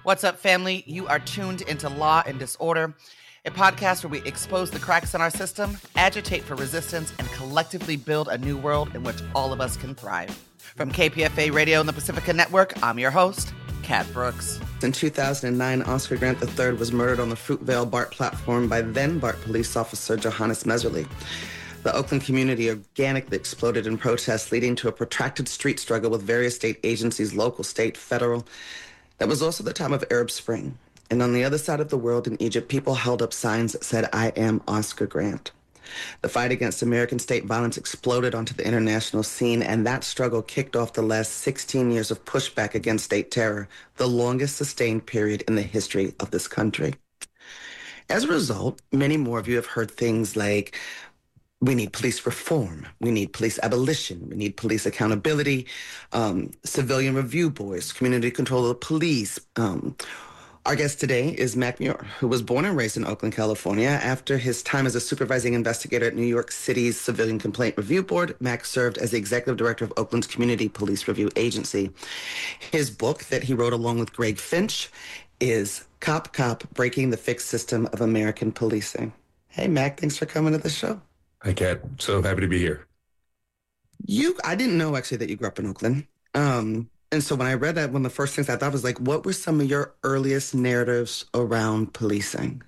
What's up, family? You are tuned into Law and Disorder, a podcast where we expose the cracks in our system, agitate for resistance, and collectively build a new world in which all of us can thrive. From KPFA Radio and the Pacifica Network, I'm your host, Kat Brooks. In 2009, Oscar Grant III was murdered on the Fruitvale BART platform by then BART police officer Johannes Meserly. The Oakland community organically exploded in protests, leading to a protracted street struggle with various state agencies, local, state, federal. That was also the time of Arab Spring. And on the other side of the world in Egypt, people held up signs that said, "I am Oscar Grant." The fight against American state violence exploded onto the international scene, and that struggle kicked off the last 16 years of pushback against state terror, the longest sustained period in the history of this country. As a result, many more of you have heard things like, we need police reform, we need police abolition, we need police accountability, civilian review boards, community control of the police. Our guest today is Mac Muir, who was born and raised in Oakland, California. After his time as a supervising investigator at New York City's Civilian Complaint Review Board, Mac served as the executive director of Oakland's Community Police Review Agency. His book that he wrote along with Greg Finch is Cop, Breaking the Fixed System of American Policing. Hey, Mac, thanks for coming to the show. Hi, Kat. So happy to be here. I didn't know, actually, that you grew up in Oakland. And so when I read that, one of the first things I thought was like, what were some of your earliest narratives around policing?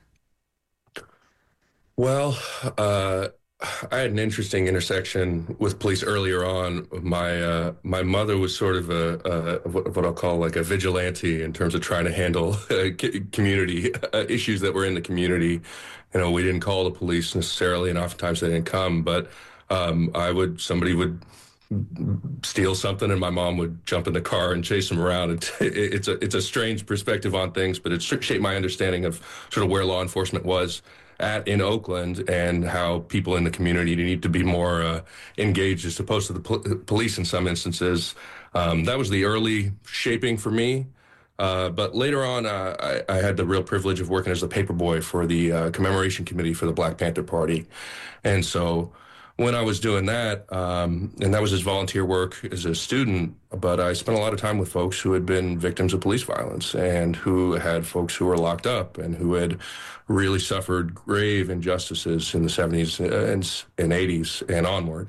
Well, I had an interesting intersection with police earlier on. My mother was sort of what I'll call like a vigilante in terms of trying to handle community issues that were in the community. You know, we didn't call the police necessarily, and oftentimes they didn't come. But somebody would steal something, and my mom would jump in the car and chase them around. It's a strange perspective on things, but it shaped my understanding of sort of where law enforcement was in Oakland and how people in the community need to be more engaged as opposed to the police in some instances. That was the early shaping for me. But later on, I had the real privilege of working as a paper boy for the commemoration committee for the Black Panther Party. And so when I was doing that, and that was as volunteer work as a student, but I spent a lot of time with folks who had been victims of police violence and who had folks who were locked up and who had really suffered grave injustices in the 70s and 80s and onward.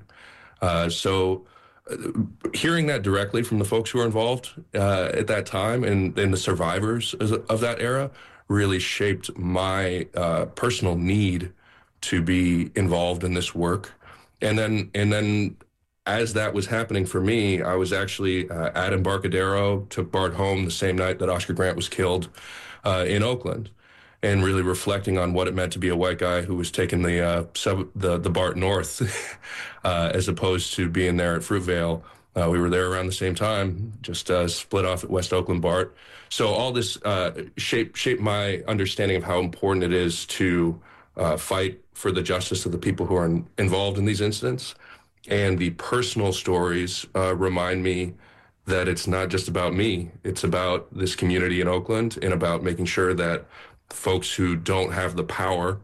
So hearing that directly from the folks who were involved at that time and the survivors of that era really shaped my personal need to be involved in this work. And then as that was happening for me, I was actually at Embarcadero, took BART home the same night that Oscar Grant was killed in Oakland, and really reflecting on what it meant to be a white guy who was taking the BART north as opposed to being there at Fruitvale. We were there around the same time, just split off at West Oakland BART. So all this shaped my understanding of how important it is to fight for the justice of the people who are involved in these incidents. And the personal stories remind me that it's not just about me. It's about this community in Oakland and about making sure that folks who don't have the power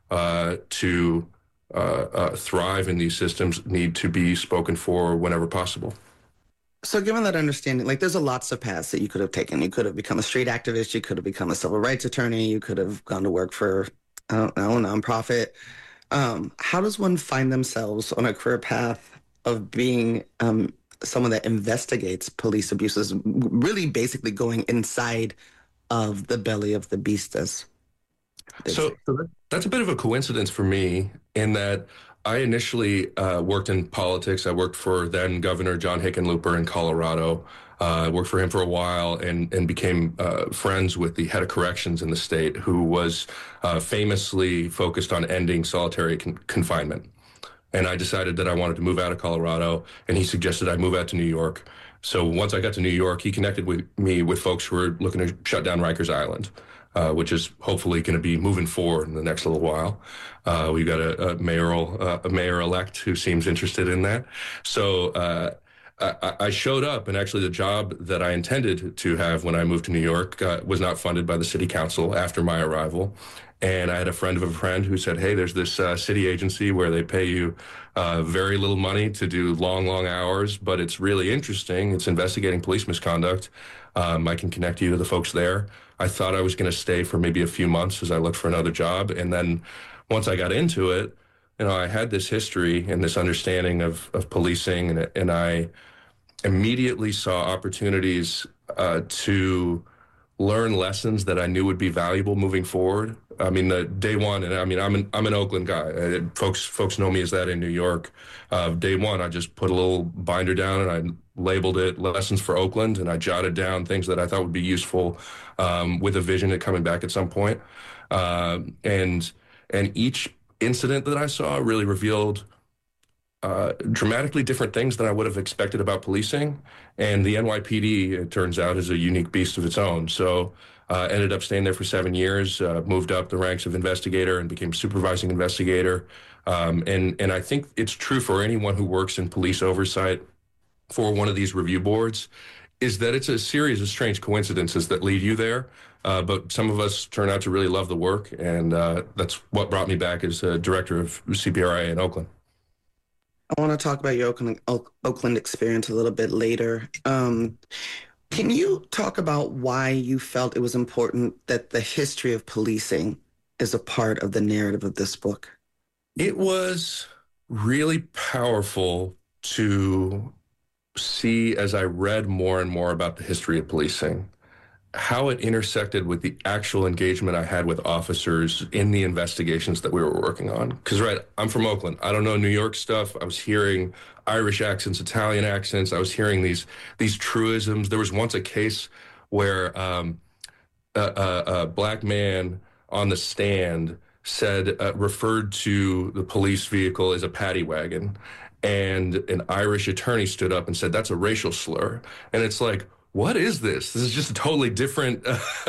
to thrive in these systems need to be spoken for whenever possible. So given that understanding, like there's lots of paths that you could have taken. You could have become a street activist. You could have become a civil rights attorney. You could have gone to work for, I don't know, a nonprofit. How does one find themselves on a career path of being someone that investigates police abuses, really basically going inside of the belly of the beast? So that's a bit of a coincidence for me in that I initially worked in politics. I worked for then Governor John Hickenlooper in Colorado. I worked for him for a while and became friends with the head of corrections in the state, who was famously focused on ending solitary confinement. And I decided that I wanted to move out of Colorado, and he suggested I move out to New York. So once I got to New York, he connected with me with folks who were looking to shut down Rikers Island, which is hopefully going to be moving forward in the next little while. We've got a mayor-elect who seems interested in that. So I showed up, and actually the job that I intended to have when I moved to New York was not funded by the city council after my arrival. And I had a friend of a friend who said, hey, there's this city agency where they pay you very little money to do long, long hours, but it's really interesting. It's investigating police misconduct. I can connect you to the folks there. I thought I was going to stay for maybe a few months as I looked for another job. And then once I got into it, I had this history and this understanding of policing, and I immediately saw opportunities to learn lessons that I knew would be valuable moving forward. I mean, the day one, and I mean, I'm an Oakland guy. Folks know me as that in New York. Day one, I just put a little binder down and I labeled it Lessons for Oakland, and I jotted down things that I thought would be useful with a vision of coming back at some point. And each incident that I saw really revealed dramatically different things than I would have expected about policing. And the NYPD, it turns out, is a unique beast of its own. So ended up staying there for 7 years, moved up the ranks of investigator and became supervising investigator. And I think it's true for anyone who works in police oversight for one of these review boards, is that it's a series of strange coincidences that lead you there. But some of us turn out to really love the work, and that's what brought me back as director of CPRIA in Oakland. I want to talk about your Oakland experience a little bit later. Can you talk about why you felt it was important that the history of policing is a part of the narrative of this book? It was really powerful to see, as I read more and more about the history of policing, how it intersected with the actual engagement I had with officers in the investigations that we were working on. Because, right, I'm from Oakland. I don't know New York stuff. I was hearing Irish accents, Italian accents. I was hearing these truisms. There was once a case where a black man on the stand referred to the police vehicle as a paddy wagon. And an Irish attorney stood up and said, that's a racial slur. And it's like, what is this? This is just a totally different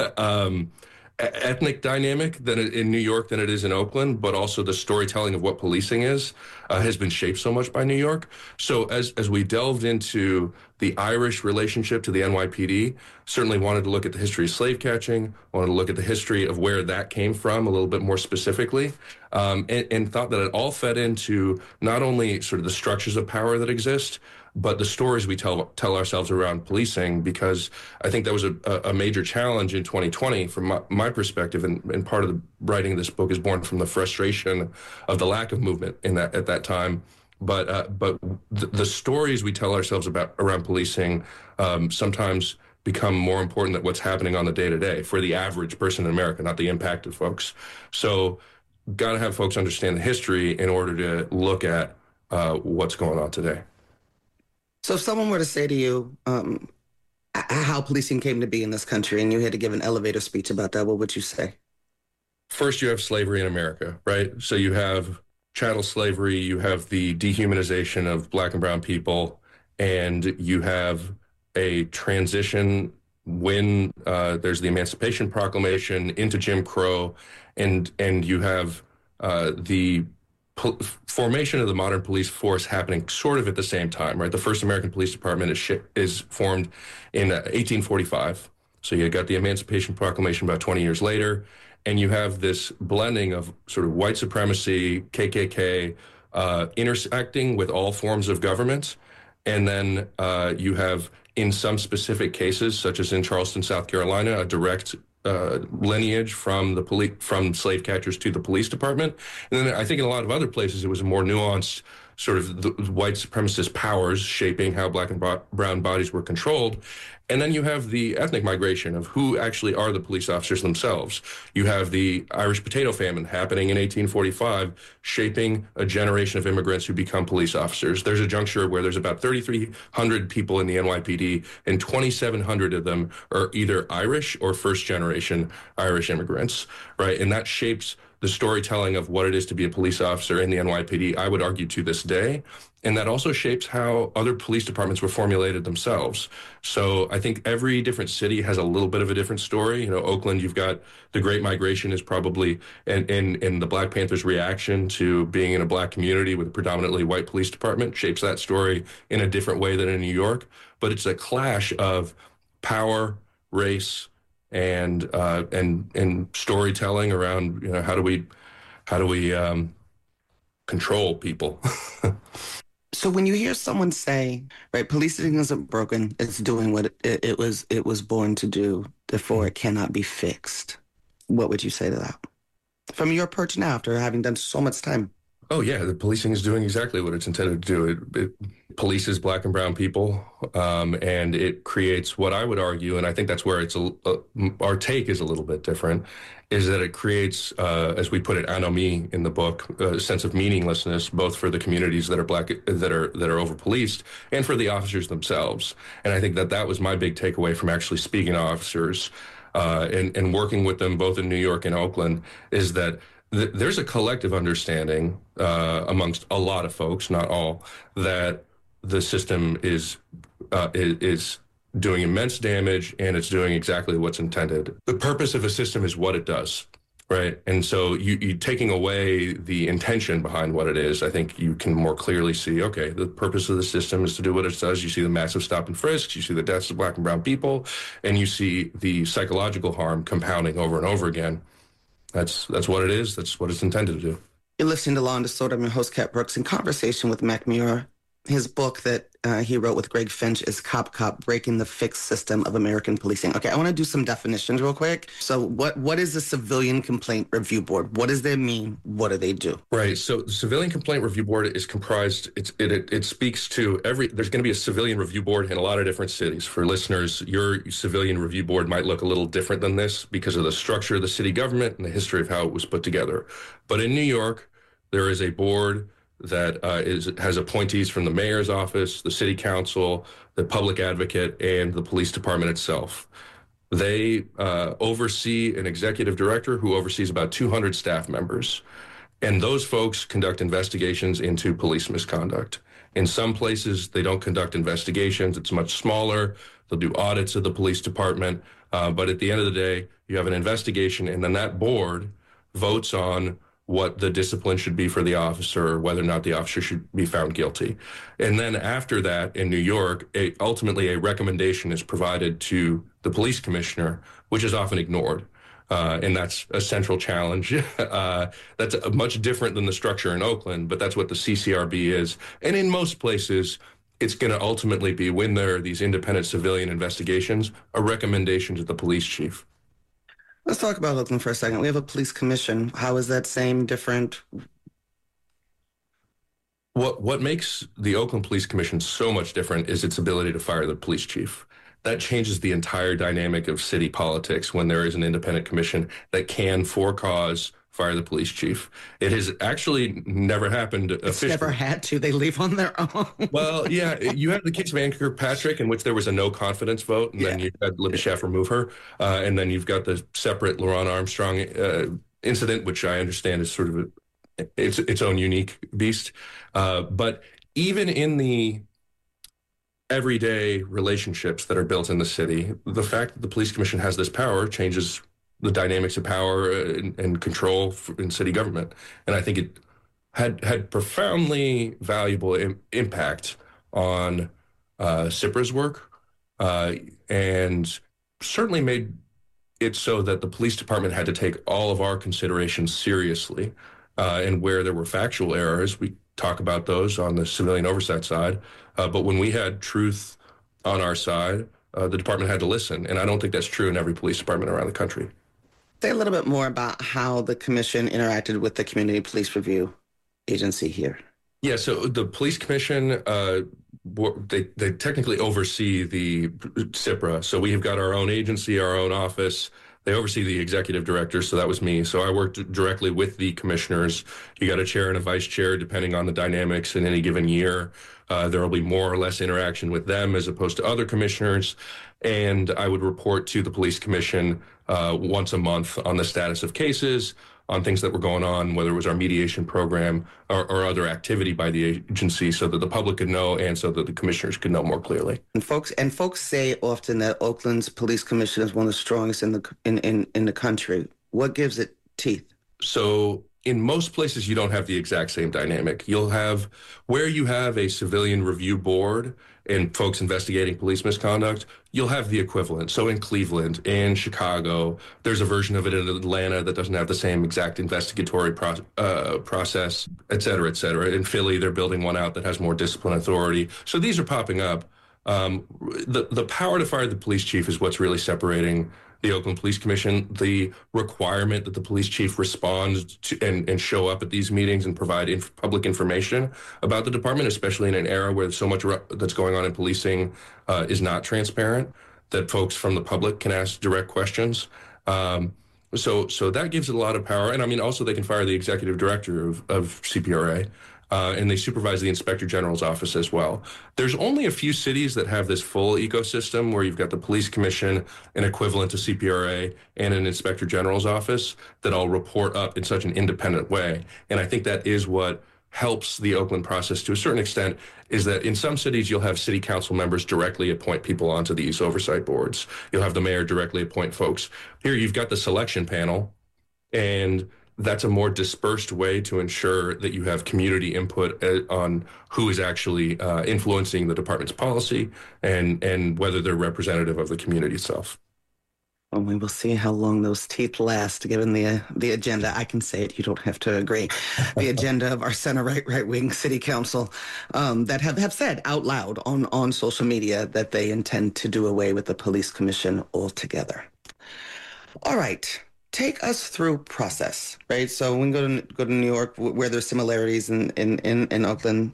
ethnic dynamic in New York than it is in Oakland, but also the storytelling of what policing is has been shaped so much by New York. So as we delved into the Irish relationship to the NYPD, certainly wanted to look at the history of slave catching, wanted to look at the history of where that came from a little bit more specifically, and thought that it all fed into not only sort of the structures of power that exist, but the stories we tell ourselves around policing, because I think that was a major challenge in 2020 from my perspective, and part of the writing of this book is born from the frustration of the lack of movement at that time. But the stories we tell ourselves around policing sometimes become more important than what's happening on the day-to-day for the average person in America, not the impacted folks. So got to have folks understand the history in order to look at what's going on today. So if someone were to say to you how policing came to be in this country and you had to give an elevator speech about that, what would you say? First, you have slavery in America, right? So you have chattel slavery, you have the dehumanization of black and brown people, and you have a transition when there's the Emancipation Proclamation into Jim Crow, and you have the formation of the modern police force happening sort of at the same time, right? The first American police department is formed in 1845. So you got the Emancipation Proclamation about 20 years later, and you have this blending of sort of white supremacy, KKK, intersecting with all forms of government. And then you have, in some specific cases, such as in Charleston, South Carolina, a direct lineage from from slave catchers to the police department. And then I think in a lot of other places, it was a more nuanced sort of the white supremacist powers shaping how black and brown bodies were controlled. And then you have the ethnic migration of who actually are the police officers themselves. You have the Irish potato famine happening in 1845, shaping a generation of immigrants who become police officers. There's a juncture where there's about 3,300 people in the NYPD, and 2,700 of them are either Irish or first-generation Irish immigrants, right? And that shapes the storytelling of what it is to be a police officer in the NYPD, I would argue, to this day. And that also shapes how other police departments were formulated themselves. So I think every different city has a little bit of a different story. You know, Oakland, you've got the Great Migration is probably, and the Black Panthers' reaction to being in a Black community with a predominantly white police department shapes that story in a different way than in New York. But it's a clash of power, race, and storytelling around, you know, how do we control people. So when you hear someone say, right, policing isn't broken, it's doing what it was born to do, therefore it cannot be fixed, what would you say to that? From your perch now, after having done so much time. Oh, yeah, the policing is doing exactly what it's intended to do. It polices Black and brown people, and it creates what I would argue, and I think that's where it's our take is a little bit different, is that it creates, as we put it, anomie in the book, a sense of meaninglessness, both for the communities that are Black, that are over-policed, and for the officers themselves. And I think that was my big takeaway from actually speaking to officers and working with them both in New York and Oakland, is that there's a collective understanding amongst a lot of folks, not all, that the system is doing immense damage and it's doing exactly what's intended. The purpose of a system is what it does, right? And so you taking away the intention behind what it is, I think you can more clearly see, okay, the purpose of the system is to do what it does. You see the massive stop and frisks, you see the deaths of Black and brown people, and you see the psychological harm compounding over and over again. That's what it is. That's what it's intended to do. You're listening to Law and Disorder. I'm your host, Kat Brooks, in conversation with Mac Muir. His book that he wrote with Greg Finch is Cop, Breaking the Fixed System of American Policing. Okay, I want to do some definitions real quick. So what is the Civilian Complaint Review Board? What does that mean? What do they do? Right. So the Civilian Complaint Review Board is comprised, it speaks to there's going to be a Civilian Review Board in a lot of different cities. For listeners, your Civilian Review Board might look a little different than this because of the structure of the city government and the history of how it was put together. But in New York, there is a board that has appointees from the mayor's office, the city council, the public advocate, and the police department itself. They oversee an executive director who oversees about 200 staff members. And those folks conduct investigations into police misconduct. In some places, they don't conduct investigations. It's much smaller. They'll do audits of the police department. But at the end of the day, you have an investigation, and then that board votes on what the discipline should be for the officer, or whether or not the officer should be found guilty. And then after that, in New York, ultimately a recommendation is provided to the police commissioner, which is often ignored. And that's a central challenge. That's much different than the structure in Oakland, but that's what the CCRB is. And in most places, it's going to ultimately be, when there are these independent civilian investigations, a recommendation to the police chief. Let's talk about Oakland for a second. We have a police commission. How is that same, different? What makes the Oakland Police Commission so much different is its ability to fire the police chief. That changes the entire dynamic of city politics when there is an independent commission that can, for cause, fire the police chief. It has actually never happened officially. It's never had to. They leave on their own. Well, yeah, you have the case of Ann Kirkpatrick, in which there was a no confidence vote, and then you had Libby Schaff remove her. And then you've got the separate LaRon Armstrong incident, which I understand is sort of its own unique beast. But even in the everyday relationships that are built in the city, the fact that the police commission has this power changes the dynamics of power and control in city government. And I think it had profoundly valuable impact on CIPRA's work, and certainly made it so that the police department had to take all of our considerations seriously. And where there were factual errors, we talk about those on the civilian oversight side. But when we had truth on our side, the department had to listen. And I don't think that's true in every police department around the country. Say a little bit more about how the commission interacted with the Community Police Review Agency here. Yeah, so the police commission, they technically oversee the CIPRA. So we have got our own agency, our own office. They oversee the executive director, so that was me. So I worked directly with the commissioners. You got a chair and a vice chair, depending on the dynamics in any given year. There will be more or less interaction with them as opposed to other commissioners. And I would report to the police commission once a month on the status of cases, on things that were going on, whether it was our mediation program or other activity by the agency, so that the public could know and so that the commissioners could know more clearly. And folks say often that Oakland's police commission is one of the strongest in the country. What gives it teeth? So in most places, you don't have the exact same dynamic. You'll have where you have a civilian review board and folks investigating police misconduct, you'll have the equivalent. So in Cleveland, in Chicago, there's a version of it in Atlanta that doesn't have the same exact investigatory process, et cetera, et cetera. In Philly, they're building one out that has more discipline authority. So these are popping up. The power to fire the police chief is what's really separating the Oakland Police Commission. The requirement that the police chief respond to and show up at these meetings and provide public information about the department, especially in an era where so much that's going on in policing is not transparent, that folks from the public can ask direct questions. So that gives it a lot of power. And I mean, also they can fire the executive director of CPRA. And they supervise the Inspector General's office as well. There's only a few cities that have this full ecosystem where you've got the police commission, an equivalent to CPRA, and an Inspector General's office that all report up in such an independent way. And I think that is what helps the Oakland process to a certain extent, is that in some cities you'll have city council members directly appoint people onto these oversight boards. You'll have the mayor directly appoint folks. Here you've got the selection panel, and that's a more dispersed way to ensure that you have community input on who is actually influencing the department's policy and whether they're representative of the community itself. Well, we will see how long those teeth last, given the agenda. I can say it. You don't have to agree. The agenda of our center-right-wing city council that have said out loud on social media that they intend to do away with the police commission altogether. All right. Take us through process, right? So when we go to New York, where there's similarities in Oakland,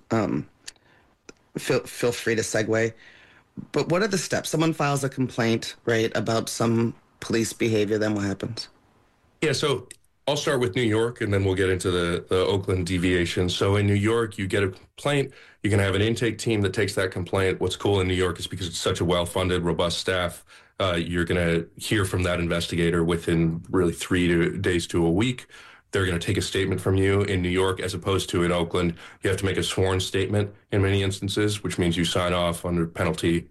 feel free to segue. But what are the steps? Someone files a complaint, right, about some police behavior, then what happens? Yeah, so I'll start with New York, and then we'll get into the Oakland deviations. So in New York, you get a complaint. You can have an intake team that takes that complaint. What's cool in New York is because it's such a well-funded, robust staff, you're going to hear from that investigator within really 3 days to a week. They're going to take a statement from you in New York, as opposed to in Oakland. You have to make a sworn statement in many instances, which means you sign off under penalty,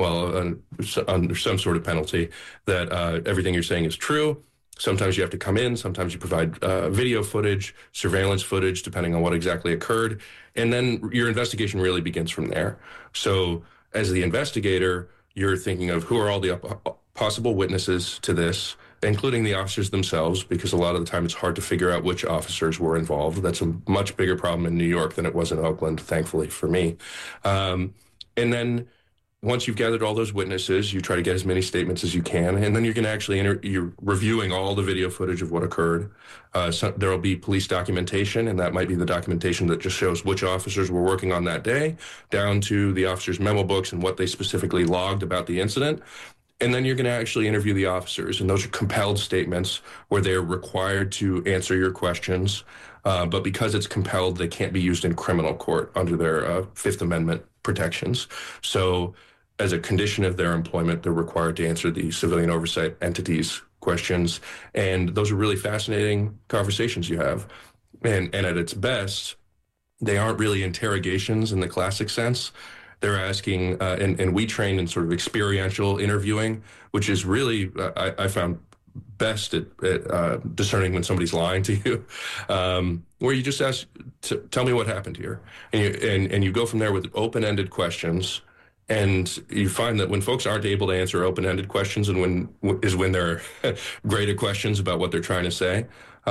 under some sort of penalty, that everything you're saying is true. Sometimes you have to come in. Sometimes you provide video footage, surveillance footage, depending on what exactly occurred. And then your investigation really begins from there. So as the investigator, you're thinking of who are all the possible witnesses to this, including the officers themselves, because a lot of the time it's hard to figure out which officers were involved. That's a much bigger problem in New York than it was in Oakland, thankfully for me. And then once you've gathered all those witnesses, you try to get as many statements as you can, and then you're going to actually you're reviewing all the video footage of what occurred. So there will be police documentation, and that might be the documentation that just shows which officers were working on that day, down to the officers' memo books and what they specifically logged about the incident. And then you're going to actually interview the officers, and those are compelled statements where they're required to answer your questions. But because it's compelled, they can't be used in criminal court under their Fifth Amendment protections. So as a condition of their employment, they're required to answer the civilian oversight entities questions. And those are really fascinating conversations you have. And at its best, they aren't really interrogations in the classic sense. They're asking, and we train in sort of experiential interviewing, which is really, I found best at discerning when somebody's lying to you, where you just ask, tell me what happened here. And you go from there with open-ended questions. And you find that when folks aren't able to answer open-ended questions, and when they're graded questions about what they're trying to say.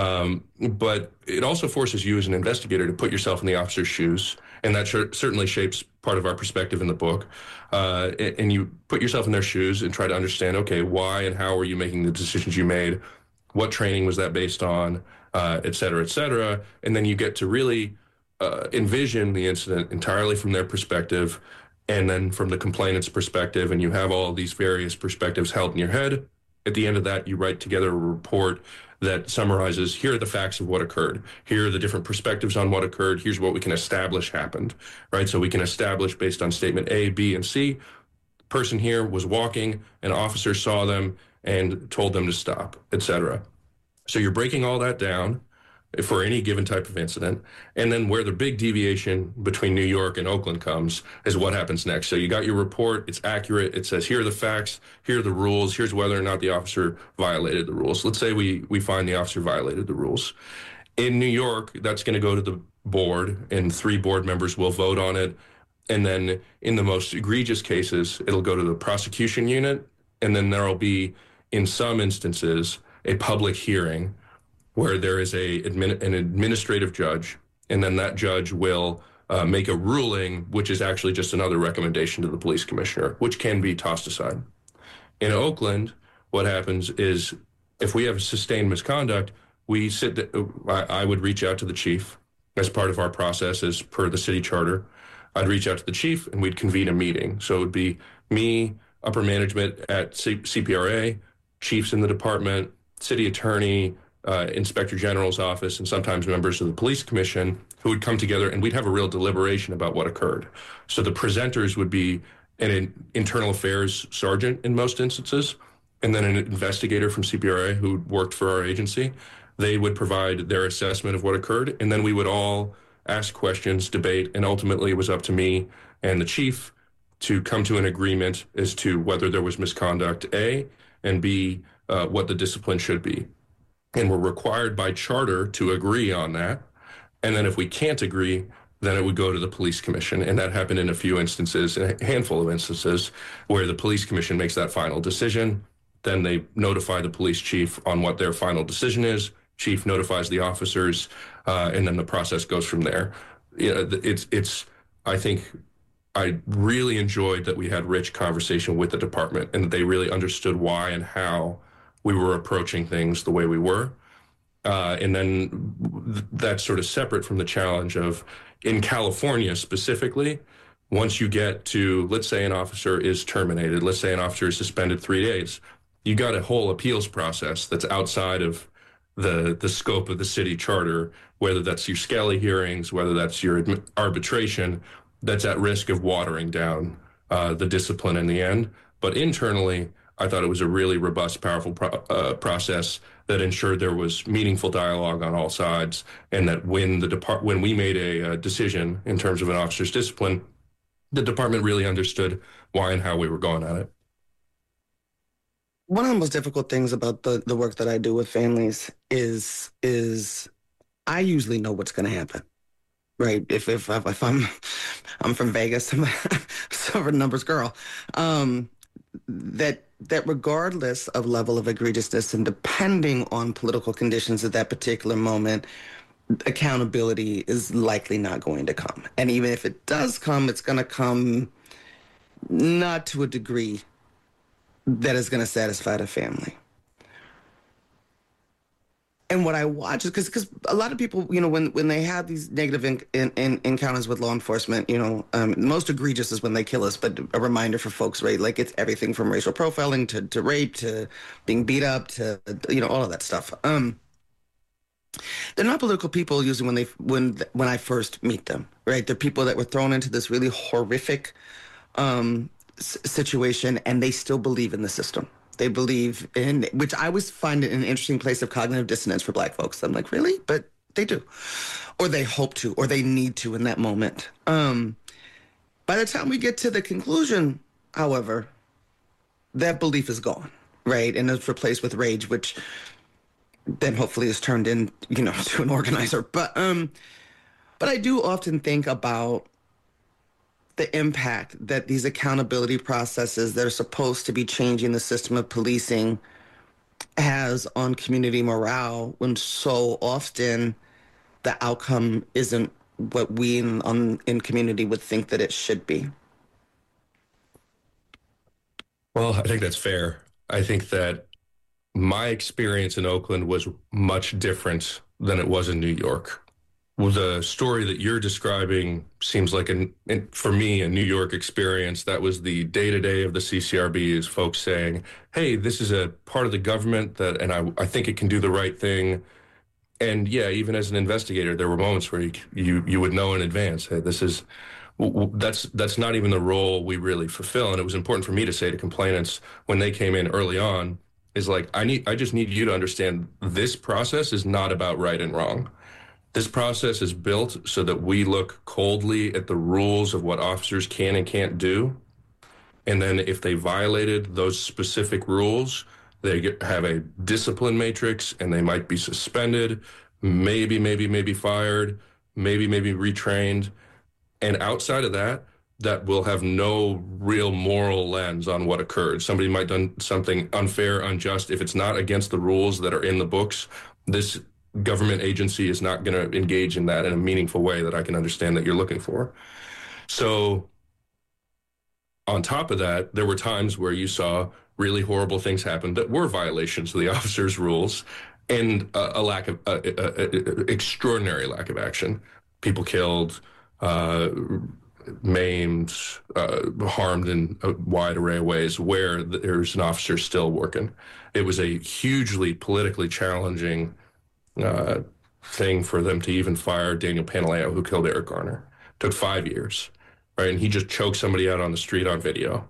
But it also forces you as an investigator to put yourself in the officer's shoes. And that certainly shapes part of our perspective in the book. And you put yourself in their shoes and try to understand, okay, why and how are you making the decisions you made? What training was that based on? Et cetera, et cetera. And then you get to really envision the incident entirely from their perspective, and then from the complainant's perspective, and you have all of these various perspectives held in your head. At the end of that, you write together a report that summarizes, here are the facts of what occurred. Here are the different perspectives on what occurred. Here's what we can establish happened, right? So we can establish based on statement A, B, and C, the person here was walking, an officer saw them and told them to stop, et cetera. So you're breaking all that down for any given type of incident. And then where the big deviation between New York and Oakland comes is what happens next. So you got your report, it's accurate, it says here are the facts, here are the rules, here's whether or not the officer violated the rules. Let's say we find the officer violated the rules. In New York, that's going to go to the board, and 3 board members will vote on it. And then in the most egregious cases, it'll go to the prosecution unit, and then there'll be, in some instances, a public hearing where there is an administrative judge, and then that judge will make a ruling, which is actually just another recommendation to the police commissioner, which can be tossed aside. In Oakland, what happens is if we have sustained misconduct, I would reach out to the chief as part of our process as per the city charter. I'd reach out to the chief and we'd convene a meeting. So it would be me, upper management at CPRA, chiefs in the department, city attorney, inspector general's office, and sometimes members of the police commission who would come together, and we'd have a real deliberation about what occurred. So the presenters would be an internal affairs sergeant in most instances, and then an investigator from CPRA who worked for our agency. They would provide their assessment of what occurred, and then we would all ask questions, debate, and ultimately it was up to me and the chief to come to an agreement as to whether there was misconduct, A, and B, what the discipline should be. And we're required by charter to agree on that. And then if we can't agree, then it would go to the police commission. And that happened in a few instances, a handful of instances, where the police commission makes that final decision. Then they notify the police chief on what their final decision is. Chief notifies the officers, and then the process goes from there. I think I really enjoyed that we had rich conversation with the department and that they really understood why and how we were approaching things the way we were. And then that's sort of separate from the challenge of, in California specifically, once you get to, let's say an officer is terminated, let's say an officer is suspended 3 days, you got a whole appeals process that's outside of the scope of the city charter, whether that's your Skelly hearings, whether that's your arbitration, that's at risk of watering down the discipline in the end. But internally, I thought it was a really robust, powerful process that ensured there was meaningful dialogue on all sides, and that when we made a decision in terms of an officer's discipline, the department really understood why and how we were going at it. One of the most difficult things about the work that I do with families is I usually know what's going to happen, right? If I'm from Vegas, I'm a numbers girl. That regardless of level of egregiousness and depending on political conditions at that particular moment, accountability is likely not going to come. And even if it does come, it's going to come not to a degree that is going to satisfy the family. And what I watch is because a lot of people, when they have these negative encounters with law enforcement, most egregious is when they kill us. But a reminder for folks, right? Like it's everything from racial profiling to rape to being beat up to all of that stuff. They're not political people usually when I first meet them, right? They're people that were thrown into this really horrific situation, and they still believe in the system. They believe in, which I always find an interesting place of cognitive dissonance for Black folks. I'm like, really? But they do. Or they hope to, or they need to in that moment. By the time we get to the conclusion, however, that belief is gone, right? And it's replaced with rage, which then hopefully is turned in, to an organizer. But I do often think about the impact that these accountability processes that are supposed to be changing the system of policing has on community morale, when so often the outcome isn't what we in community would think that it should be. Well, I think that's fair. I think that my experience in Oakland was much different than it was in New York. Well, the story that you're describing seems like, for me, a New York experience. That was the day-to-day of the CCRB, is folks saying, hey, this is a part of the government and I think it can do the right thing. And yeah, even as an investigator, there were moments where you would know in advance, hey, that's not even the role we really fulfill. And it was important for me to say to complainants when they came in early on, is like, I just need you to understand this process is not about right and wrong. This process is built so that we look coldly at the rules of what officers can and can't do. And then if they violated those specific rules, have a discipline matrix, and they might be suspended, maybe fired, maybe retrained. And outside of that, that will have no real moral lens on what occurred. Somebody might have done something unfair, unjust. If it's not against the rules that are in the books, this government agency is not going to engage in that in a meaningful way that I can understand that you're looking for. So on top of that, there were times where you saw really horrible things happen that were violations of the officers' rules, and a lack of extraordinary lack of action. People killed, maimed, harmed in a wide array of ways where there's an officer still working. It was a hugely politically challenging thing for them to even fire Daniel Pantaleo, who killed Eric Garner. It took 5 years, right? And he just choked somebody out on the street on video.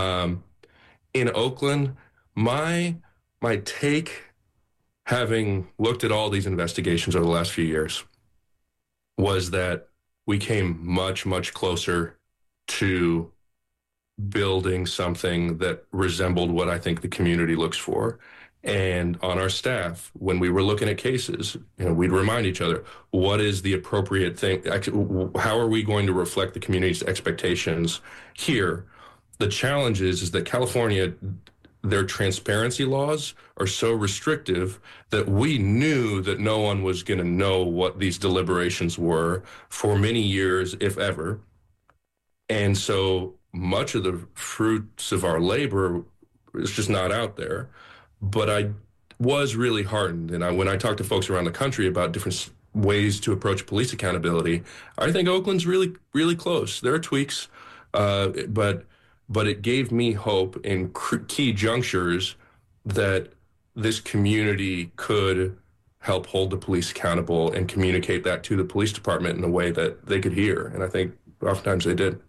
In Oakland, my take, having looked at all these investigations over the last few years, was that we came much, much closer to building something that resembled what I think the community looks for. And on our staff, when we were looking at cases, we'd remind each other, what is the appropriate thing? How are we going to reflect the community's expectations here? The challenge is that California, their transparency laws are so restrictive that we knew that no one was going to know what these deliberations were for many years, if ever. And so much of the fruits of our labor is just not out there. But I was really heartened. And when I talk to folks around the country about different ways to approach police accountability, I think Oakland's really, really close. There are tweaks, but it gave me hope in key junctures that this community could help hold the police accountable and communicate that to the police department in a way that they could hear. And I think oftentimes they did.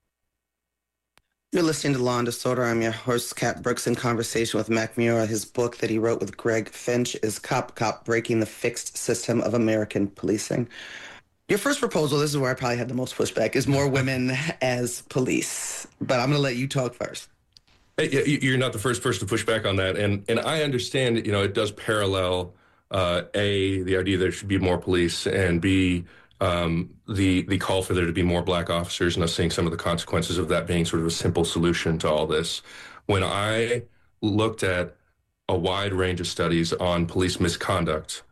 You're listening to Law and Disorder. I'm your host, Kat Brooks, in conversation with Mac Mura. His book that he wrote with Greg Finch is Cop, Breaking the Fixed System of American Policing. Your first proposal, this is where I probably had the most pushback, is more women as police. But I'm going to let you talk first. Hey, you're not the first person to push back on that. And I understand, it does parallel, A, the idea there should be more police, and B, the call for there to be more black officers, and us seeing some of the consequences of that being sort of a simple solution to all this. When I looked at a wide range of studies on police misconduct,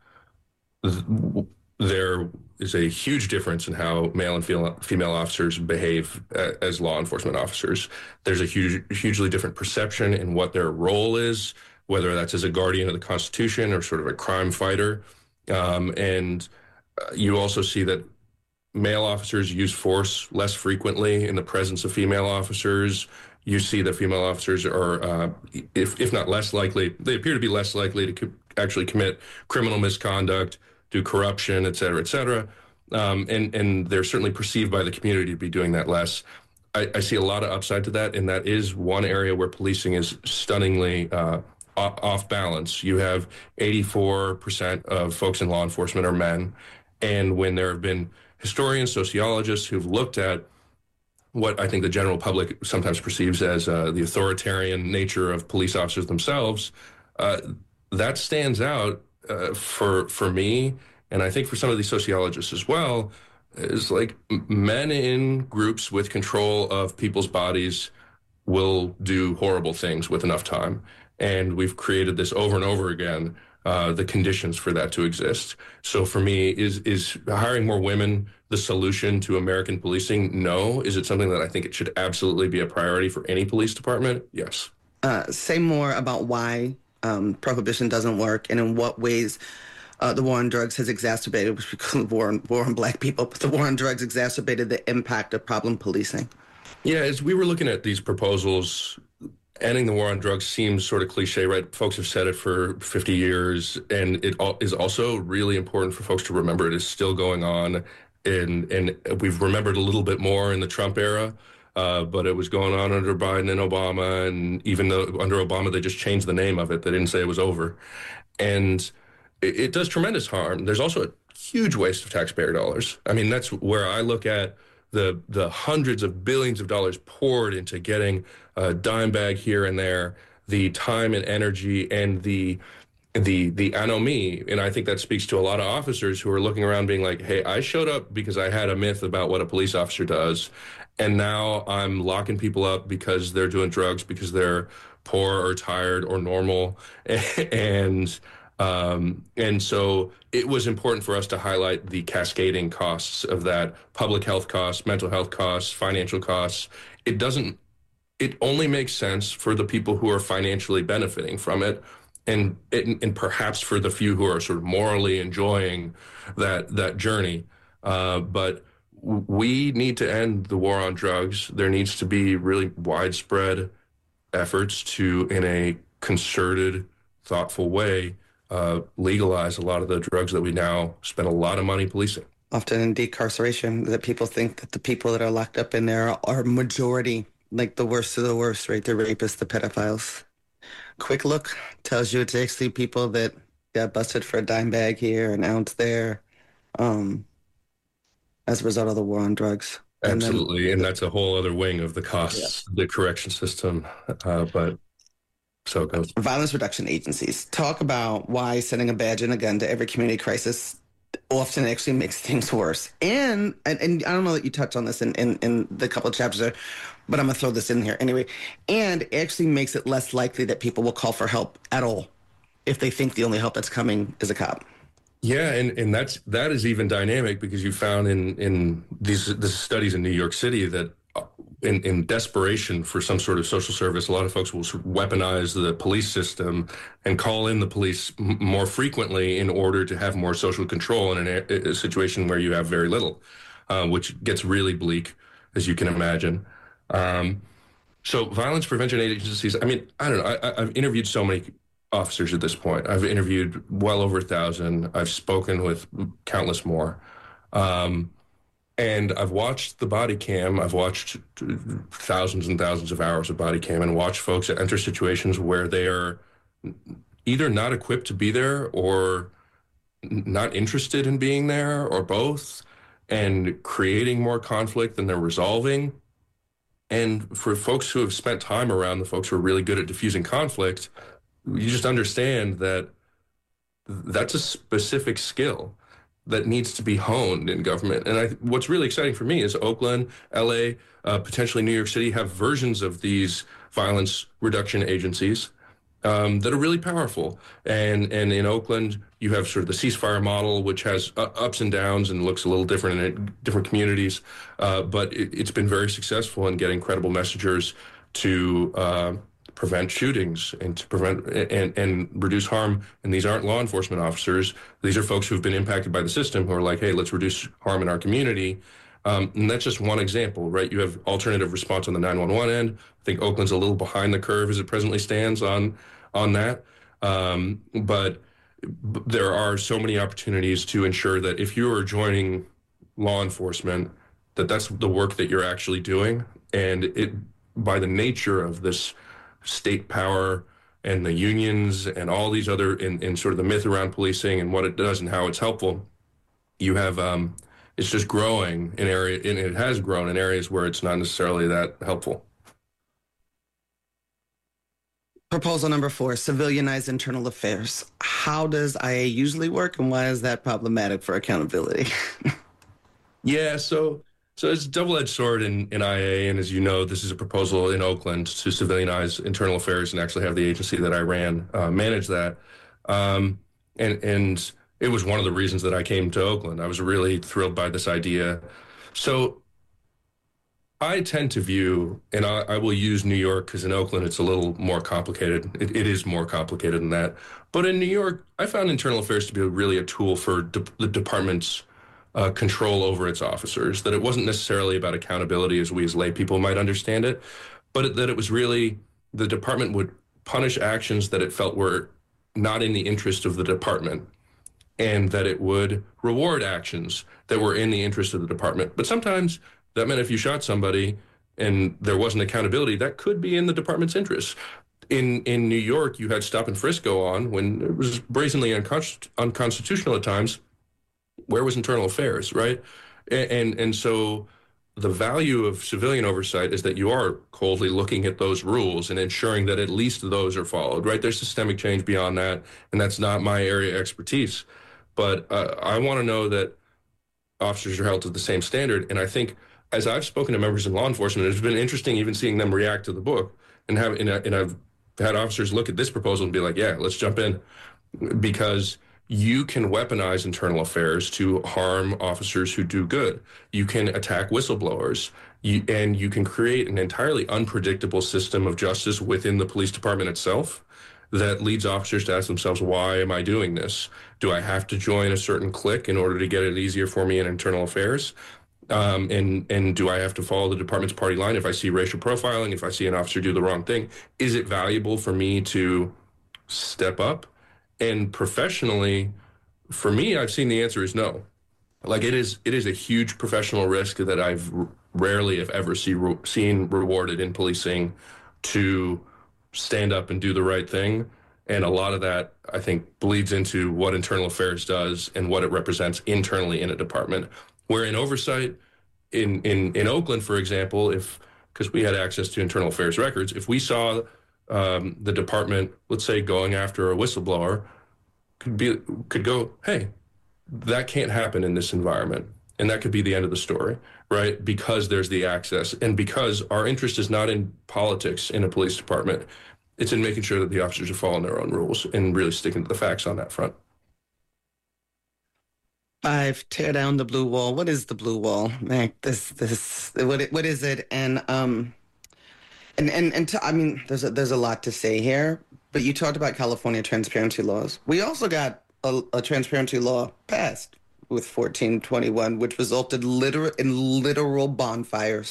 there is a huge difference in how male and female officers behave as law enforcement officers. There's a hugely different perception in what their role is, whether that's as a guardian of the Constitution or sort of a crime fighter. And you also see that male officers use force less frequently in the presence of female officers. You see that female officers are, if not less likely, they appear to be less likely to actually commit criminal misconduct, do corruption, et cetera, and they're certainly perceived by the community to be doing that less. I see a lot of upside to that, and that is one area where policing is stunningly off balance. You have 84% of folks in law enforcement are men, and when there have been historians, sociologists who've looked at what I think the general public sometimes perceives as the authoritarian nature of police officers themselves, that stands out for me, and I think for some of these sociologists as well, is like men in groups with control of people's bodies will do horrible things with enough time. And we've created this over and over again, the conditions for that to exist. So for me, is hiring more women the solution to American policing? No. Is it something that I think it should absolutely be a priority for any police department? Yes. Say more about why prohibition doesn't work, and in what ways the war on drugs has exacerbated, which we call war on black people, but the war on drugs exacerbated the impact of problem policing. Yeah, as we were looking at these proposals, ending the war on drugs seems sort of cliche, right? Folks have said it for 50 years, and it is also really important for folks to remember it is still going on, and we've remembered a little bit more in the Trump era. but it was going on under Biden and Obama. And even though under Obama, they just changed the name of it. They didn't say it was over. And it does tremendous harm. There's also a huge waste of taxpayer dollars. I mean, that's where I look at the hundreds of billions of dollars poured into getting a dime bag here and there, the time and energy and the anomie. And I think that speaks to a lot of officers who are looking around being like, hey, I showed up because I had a myth about what a police officer does. And now I'm locking people up because they're doing drugs, because they're poor or tired or normal. And so it was important for us to highlight the cascading costs of that: public health costs, mental health costs, financial costs. It only makes sense for the people who are financially benefiting from it, and perhaps for the few who are sort of morally enjoying that journey. But we need to end the war on drugs. There needs to be really widespread efforts to, in a concerted, thoughtful way, legalize a lot of the drugs that we now spend a lot of money policing. Often in decarceration, that people think that the people that are locked up in there are majority, like the worst of the worst, right? The rapists, the pedophiles. Quick look tells you it's actually people that got busted for a dime bag here, an ounce there, as a result of the war on drugs. Absolutely, and that's a whole other wing of the costs, the correction system, but so it goes. Violence reduction agencies. Talk about why sending a badge and a gun to every community crisis often actually makes things worse. And I don't know that you touched on this in the couple of chapters there, but I'm going to throw this in here anyway. And it actually makes it less likely that people will call for help at all if they think the only help that's coming is a cop. Yeah, and that is even dynamic, because you found in these studies in New York City that in desperation for some sort of social service, a lot of folks will sort of weaponize the police system and call in the police more frequently in order to have more social control in a situation where you have very little, which gets really bleak, as you can imagine. So violence prevention agencies, I mean, I don't know. I've interviewed so many officers at this point. I've interviewed well over 1,000. I've spoken with countless more. And I've watched the body cam. I've watched thousands and thousands of hours of body cam, and watched folks enter situations where they are either not equipped to be there or not interested in being there, or both, and creating more conflict than they're resolving. And for folks who have spent time around the folks who are really good at diffusing conflict, you just understand that that's a specific skill that needs to be honed in government. And what's really exciting for me is Oakland, LA, potentially New York City have versions of these violence reduction agencies that are really powerful. And in Oakland, you have sort of the ceasefire model, which has ups and downs and looks a little different in different communities. But it's been very successful in getting credible messengers to prevent shootings and to prevent and reduce harm. And these aren't law enforcement officers. These are folks who have been impacted by the system who are like, hey, let's reduce harm in our community. And that's just one example, right? You have alternative response on the 911 end. I think Oakland's a little behind the curve as it presently stands on that. But there are so many opportunities to ensure that if you are joining law enforcement, that's the work that you're actually doing. And it, by the nature of this state power and the unions and all these other, in sort of the myth around policing and what it does and how it's helpful, you have it's just growing in area, and it has grown in areas where it's not necessarily that helpful. Proposal number 4, civilianize internal affairs. How does IA usually work, and why is that problematic for accountability? Yeah, so it's a double-edged sword in IA, and as you know, this is a proposal in Oakland to civilianize internal affairs and actually have the agency that I ran manage that. And it was one of the reasons that I came to Oakland. I was really thrilled by this idea. So I tend to view, and I will use New York because in Oakland it's a little more complicated. It is more complicated than that. But in New York, I found internal affairs to be really a tool for the department's control over its officers, that it wasn't necessarily about accountability as we as lay people might understand it, but that it was really the department would punish actions that it felt were not in the interest of the department, and that it would reward actions that were in the interest of the department. But sometimes that meant if you shot somebody, and there wasn't accountability, that could be in the department's interest. In New York, you had stop and frisk go on when it was brazenly unconstitutional at times. Where was internal affairs, right? And so the value of civilian oversight is that you are coldly looking at those rules and ensuring that at least those are followed, right? There's systemic change beyond that, and that's not my area of expertise. But I want to know that officers are held to the same standard. And I think as I've spoken to members in law enforcement, it's been interesting even seeing them react to the book, and I've had officers look at this proposal and be like, yeah, let's jump in, because you can weaponize internal affairs to harm officers who do good. You can attack whistleblowers, and you can create an entirely unpredictable system of justice within the police department itself that leads officers to ask themselves, why am I doing this? Do I have to join a certain clique in order to get it easier for me in internal affairs? And do I have to follow the department's party line if I see racial profiling, if I see an officer do the wrong thing? Is it valuable for me to step up? And professionally, for me, I've seen the answer is no. Like it is a huge professional risk that I've rarely, if ever, seen rewarded in policing to stand up and do the right thing. And a lot of that, I think, bleeds into what internal affairs does and what it represents internally in a department. Where in oversight, in Oakland, for example, because we had access to internal affairs records, if we saw the department, let's say, going after a whistleblower, could go, hey, that can't happen in this environment. And that could be the end of the story, right? Because there's the access, and because our interest is not in politics in a police department. It's in making sure that the officers are following their own rules and really sticking to the facts on that front. 5, tear down the blue wall. What is the blue wall, Mac? What is it? And I mean, there's a lot to say here. But you talked about California transparency laws. We also got a transparency law passed with 1421, which resulted in literal bonfires,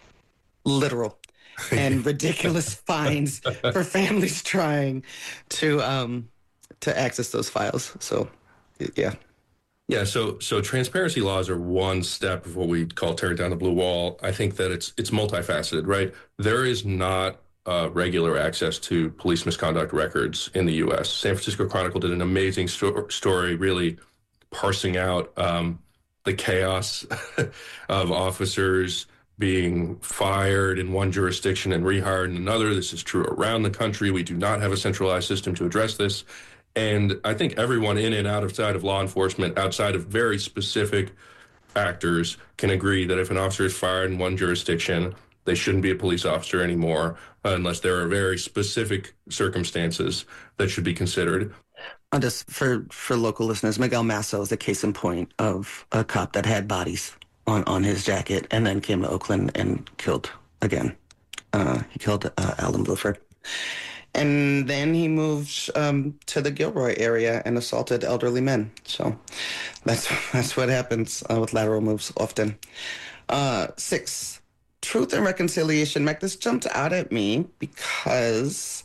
and ridiculous fines for families trying to access those files. So, yeah. Yeah, so transparency laws are one step of what we call tearing down the blue wall. I think that it's multifaceted, right? There is not regular access to police misconduct records in the U.S. San Francisco Chronicle did an amazing story, really parsing out the chaos of officers being fired in one jurisdiction and rehired in another. This is true around the country. We do not have a centralized system to address this. And I think everyone in and outside of law enforcement, outside of very specific actors, can agree that if an officer is fired in one jurisdiction, they shouldn't be a police officer anymore unless there are very specific circumstances that should be considered. Just for local listeners, Miguel Masso is a case in point of a cop that had bodies on his jacket and then came to Oakland and killed again. He killed Alan Bluford. And then he moved to the Gilroy area and assaulted elderly men. So that's what happens with lateral moves often. 6, truth and reconciliation. Mac, this jumped out at me because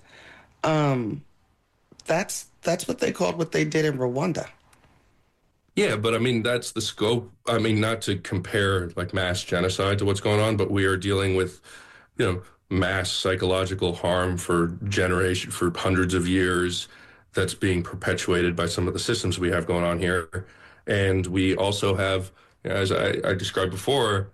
that's what they called what they did in Rwanda. Yeah, but I mean, that's the scope. I mean, not to compare like mass genocide to what's going on, but we are dealing with, mass psychological harm for hundreds of years that's being perpetuated by some of the systems we have going on here. And we also have, as I described before,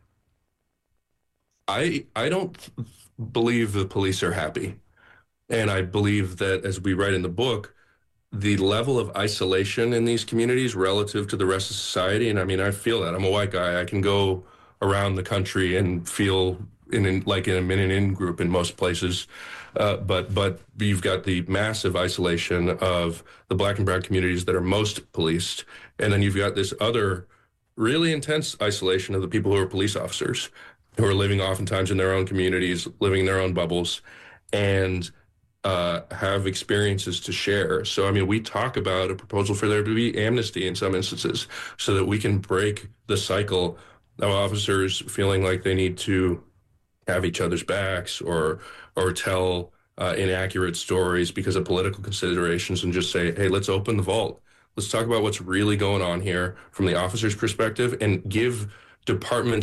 I don't believe the police are happy. And I believe that, as we write in the book, the level of isolation in these communities relative to the rest of society, and I mean, I feel that. I'm a white guy. I can go around the country and feel in an in-group in most places. But you've got the massive isolation of the Black and brown communities that are most policed. And then you've got this other really intense isolation of the people who are police officers, who are living oftentimes in their own communities, living in their own bubbles, and have experiences to share. So, I mean, we talk about a proposal for there to be amnesty in some instances so that we can break the cycle of officers feeling like they need to have each other's backs or tell inaccurate stories because of political considerations, and just say, hey, let's open the vault. Let's talk about what's really going on here from the officer's perspective and give departments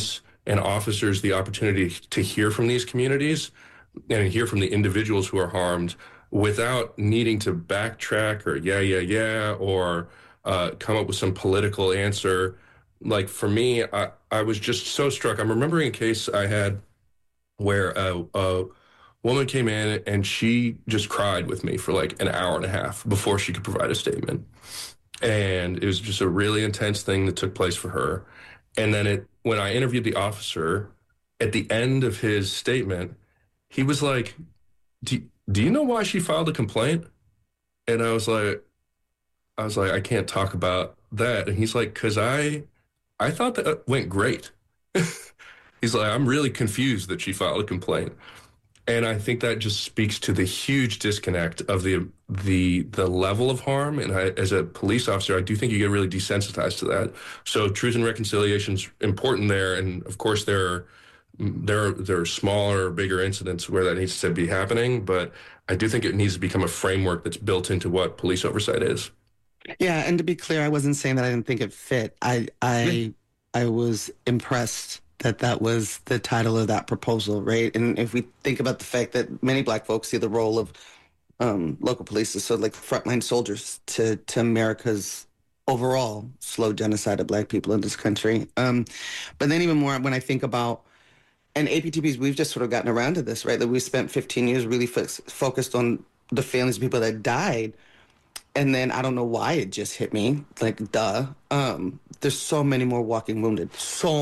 and officers the opportunity to hear from these communities and hear from the individuals who are harmed without needing to backtrack or or come up with some political answer. Like for me, I was just so struck. I'm remembering a case I had where a woman came in and she just cried with me for like an hour and a half before she could provide a statement. And it was just a really intense thing that took place for her. And then when I interviewed the officer, at the end of his statement, he was like, do you know why she filed a complaint? And I was like, I can't talk about that. And he's like, because I thought that went great. He's like, I'm really confused that she filed a complaint. And I think that just speaks to the huge disconnect of the level of harm. And as a police officer, I do think you get really desensitized to that. So truth and reconciliation is important there. And of course, there are smaller, bigger incidents where that needs to be happening. But I do think it needs to become a framework that's built into what police oversight is. Yeah, and to be clear, I wasn't saying that I didn't think it fit. I was impressed that was the title of that proposal, right? And if we think about the fact that many Black folks see the role of local police as sort of like frontline soldiers to America's overall slow genocide of Black people in this country. But then even more when I think about, and APTPs, we've just sort of gotten around to this, right? That we spent 15 years really focused on the families of people that died. And then I don't know why it just hit me, like, duh. There's so many more walking wounded.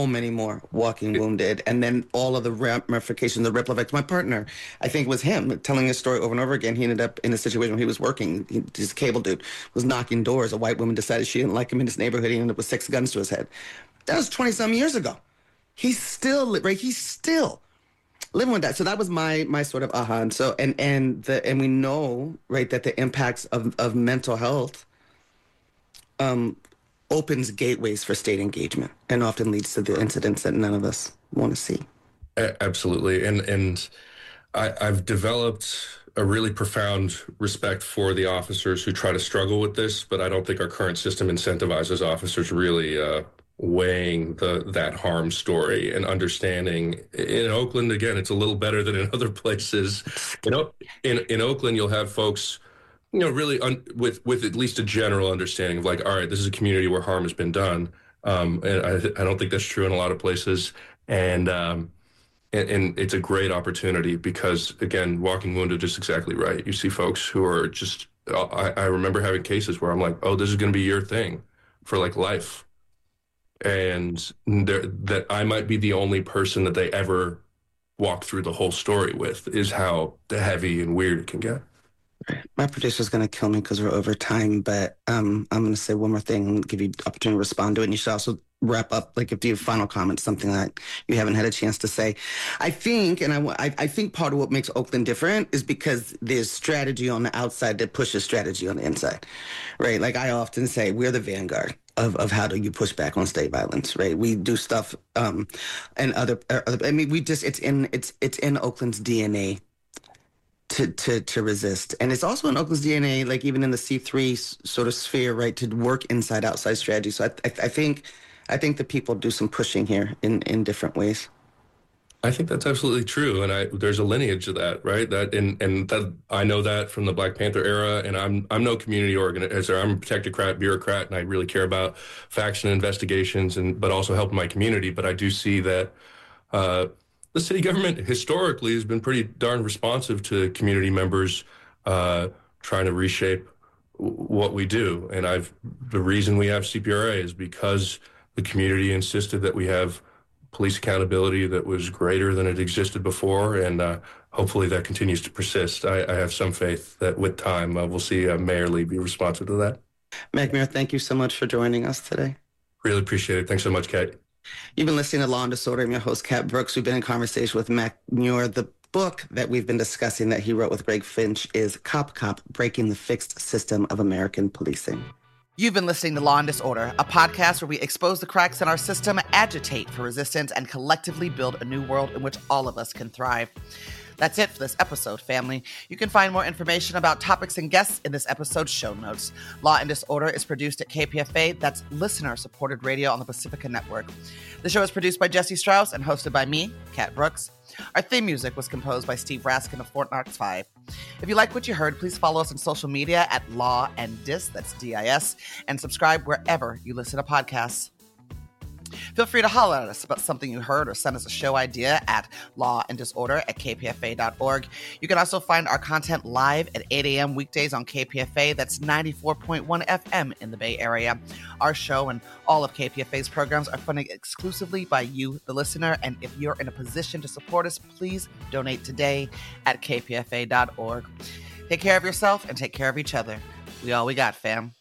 And then all of the ramifications, the ripple effects. My partner, I think it was him, telling his story over and over again. He ended up in a situation where he was working. His cable dude was knocking doors. A white woman decided she didn't like him in his neighborhood. He ended up with 6 guns to his head. That was 20-some years ago. He's still living with that. So that was my sort of aha. And so and we know, right, that the impacts of mental health opens gateways for state engagement and often leads to the incidents that none of us want to see. Absolutely. And I've developed a really profound respect for the officers who try to struggle with this, but I don't think our current system incentivizes officers really weighing that harm story and understanding. In Oakland, again, it's a little better than in other places. In Oakland, you'll have folks, really with at least a general understanding of like, all right, this is a community where harm has been done. And I don't think that's true in a lot of places. And it's a great opportunity because, again, Walking Wounded is exactly right. You see folks who are just, I remember having cases where I'm like, oh, this is going to be your thing for like life. And that I might be the only person that they ever walk through the whole story with is how heavy and weird it can get. My producer's going to kill me because we're over time, but I'm going to say one more thing and give you the opportunity to respond to it. And you should also wrap up, like if you have final comments, something that you haven't had a chance to say. I think, and I think part of what makes Oakland different is because there's strategy on the outside that pushes strategy on the inside, right? Like I often say, we're the vanguard of how do you push back on state violence, right? We do stuff, and other. I mean, it's in Oakland's DNA to resist, and it's also in Oakland's DNA, like even in the C3 sort of sphere, right, to work inside outside strategy. So I think the people do some pushing here in different ways. I think that's absolutely true, and there's a lineage of that, right? That and that I know that from the Black Panther era, and I'm no community organizer. I'm a protectocrat, bureaucrat, and I really care about facts and investigations, but also helping my community. But I do see that the city government historically has been pretty darn responsive to community members trying to reshape what we do. And the reason we have CPRA is because the community insisted that we have police accountability that was greater than it existed before, and hopefully that continues to persist. I have some faith that with time we'll see Mayor Lee be responsive to that. Mac Muir, thank you so much for joining us today. Really appreciate it. Thanks so much, Kat. You've been listening to Law and Disorder. I'm your host, Kat Brooks. We've been in conversation with Mac Muir. The book that we've been discussing that he wrote with Greg Finch is Cop, Breaking the Fixed System of American Policing. You've been listening to Law and Disorder, a podcast where we expose the cracks in our system, agitate for resistance, and collectively build a new world in which all of us can thrive. That's it for this episode, family. You can find more information about topics and guests in this episode's show notes. Law and Disorder is produced at KPFA. That's listener-supported radio on the Pacifica Network. The show is produced by Jesse Strauss and hosted by me, Kat Brooks. Our theme music was composed by Steve Raskin of Fort Knox 5. If you like what you heard, please follow us on social media at Law and Dis, that's D-I-S, and subscribe wherever you listen to podcasts. Feel free to holler at us about something you heard or send us a show idea at lawanddisorder@kpfa.org. You can also find our content live at 8 a.m. weekdays on KPFA. That's 94.1 FM in the Bay Area. Our show and all of KPFA's programs are funded exclusively by you, the listener. And if you're in a position to support us, please donate today at kpfa.org. Take care of yourself and take care of each other. We all we got, fam.